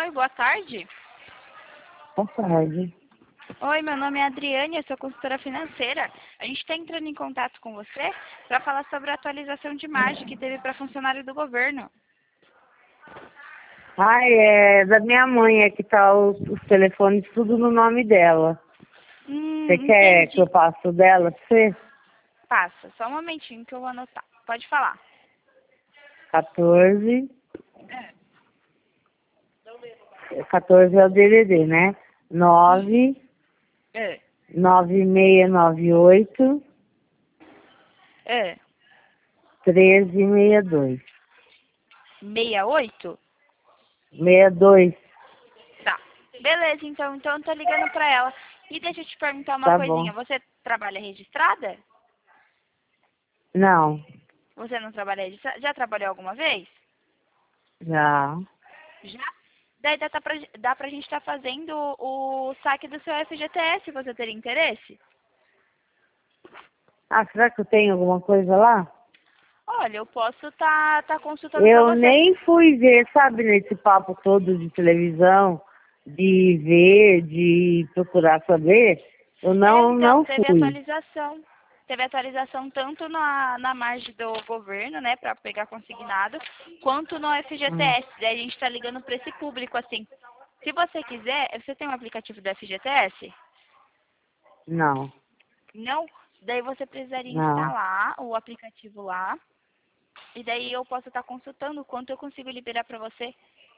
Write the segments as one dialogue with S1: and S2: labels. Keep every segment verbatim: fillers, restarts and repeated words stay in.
S1: Oi, boa tarde.
S2: Boa tarde.
S1: Oi, meu nome é Adriane, eu sou consultora financeira. A gente está entrando em contato com você para falar sobre a atualização de imagem que teve para funcionário do governo.
S2: Ai, é da minha mãe, é que tá os, os telefones tudo no nome dela.
S1: Hum,
S2: Você quer
S1: entendi.
S2: que eu passe o dela pra você?
S1: Passa, só um momentinho que eu vou anotar. Pode falar.
S2: quatorze.
S1: É.
S2: quatorze é o D D D, né? nove
S1: É.
S2: nove seis nove oito
S1: É.
S2: treze sessenta e dois.
S1: sessenta e oito?
S2: sessenta e dois.
S1: Tá. Beleza, então, então eu tô ligando para ela. E deixa eu te perguntar uma
S2: Tá bom.
S1: coisinha. Você trabalha registrada?
S2: Não,
S1: Você não trabalha registrada? Já trabalhou alguma vez?
S2: já.
S1: Já? Daí dá pra, dá pra gente estar fazendo o saque do seu F G T S, você teria interesse?
S2: Ah, será que eu tenho alguma coisa lá?
S1: Olha, eu posso estar tá, tá consultando pra
S2: Eu
S1: você.
S2: nem fui ver, sabe, nesse papo todo de televisão, de ver, de procurar saber. Eu
S1: É,
S2: não,
S1: então,
S2: não
S1: teve
S2: fui.
S1: atualização. Teve atualização tanto na, na margem do governo, né, pra pegar consignado, quanto no F G T
S2: Hum,
S1: S. Daí a gente tá ligando pra esse público, assim. Se você quiser, você tem um aplicativo do F G T S?
S2: não,
S1: Não? Daí você precisaria
S2: não.
S1: instalar o aplicativo lá. E daí eu posso estar consultando o quanto eu consigo liberar para você.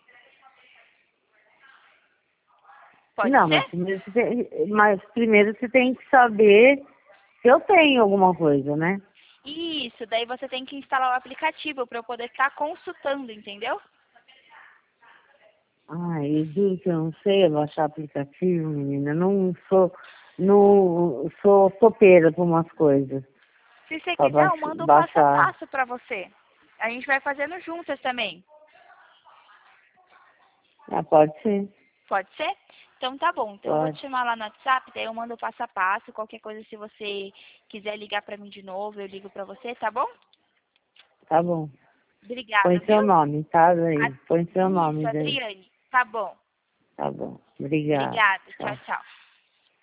S1: Pode
S2: Não, mas
S1: ser?
S2: primeiro, você tem, mas primeiro você tem que saber se eu tenho alguma coisa, né?
S1: Isso, daí você tem que instalar o aplicativo para eu poder estar consultando, entendeu?
S2: Ai, eu juro que eu não sei baixar aplicativo, menina. Eu não sou, não sou topeira por umas coisas.
S1: Se você
S2: Pra
S1: quiser, eu
S2: baix-
S1: mando o passo a
S2: baixar.
S1: passo para você. A gente vai fazendo juntas também.
S2: Ah, pode ser,
S1: Pode ser? Então tá bom. Então eu vou te
S2: pode.
S1: chamar lá no WhatsApp, daí eu mando o passo a passo. Qualquer coisa, se você quiser ligar para mim de novo, eu ligo para você, tá bom?
S2: Tá bom. Põe
S1: Obrigada,
S2: seu
S1: viu?
S2: nome, tá, daí?
S1: A-
S2: Põe seu nome
S1: Isso,
S2: daí.
S1: Adriane. Tá bom.
S2: Tá bom. Obrigada.
S1: Obrigada. Tchau,
S2: Tchau.
S1: tchau.